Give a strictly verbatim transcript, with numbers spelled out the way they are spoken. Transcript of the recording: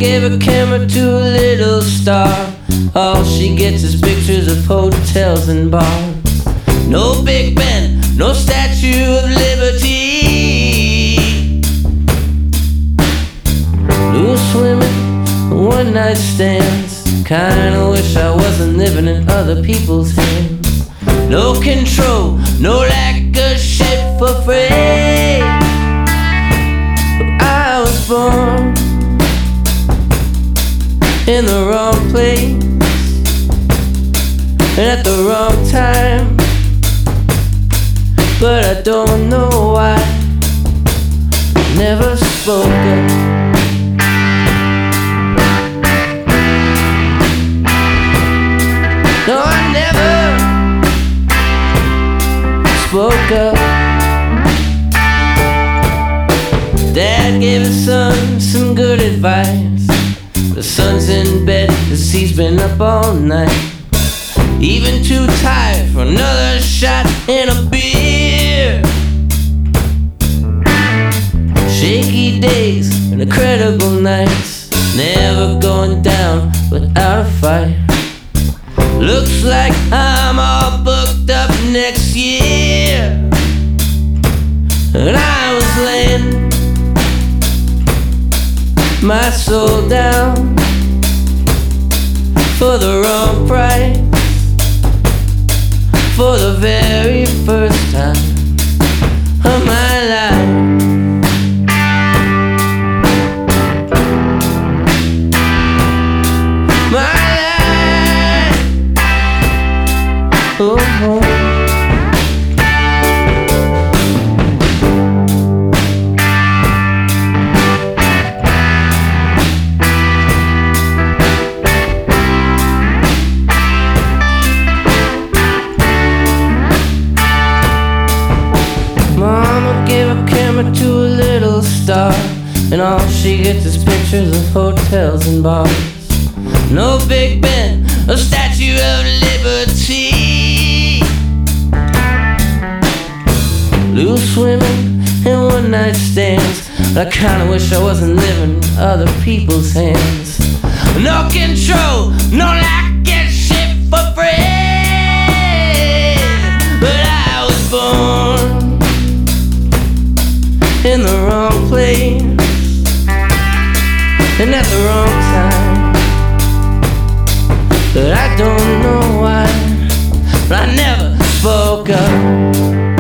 gave a camera to a little star. All she gets is pictures of hotels and bars. No Big Ben, no Statue of Liberty. Loose women, one night stands. Kinda wish I wasn't living in other people's hands. No control, no lack of shit for free. But I was born in the wrong place and at the wrong time. But I don't know why. Never spoke up. No, I never spoke up. Dad gave his son some good advice. The son's in bed 'cause he's been up all night. Even too tired for another shot and a beer. Shaky days and incredible nights, never going down without a fight. Looks like I'm all booked up next year. And I was laying my soul down for the wrong price. For the very first time of my life. My life. Oh, oh. To a little star, and all she gets is pictures of hotels and bars. No Big Ben, a Statue of Liberty. Loose women and one night stands, but I kinda wish I wasn't living in other people's hands. No control, no lack of shit for free. But I was born in the wrong place and at the wrong time. But I don't know why, but I never spoke up.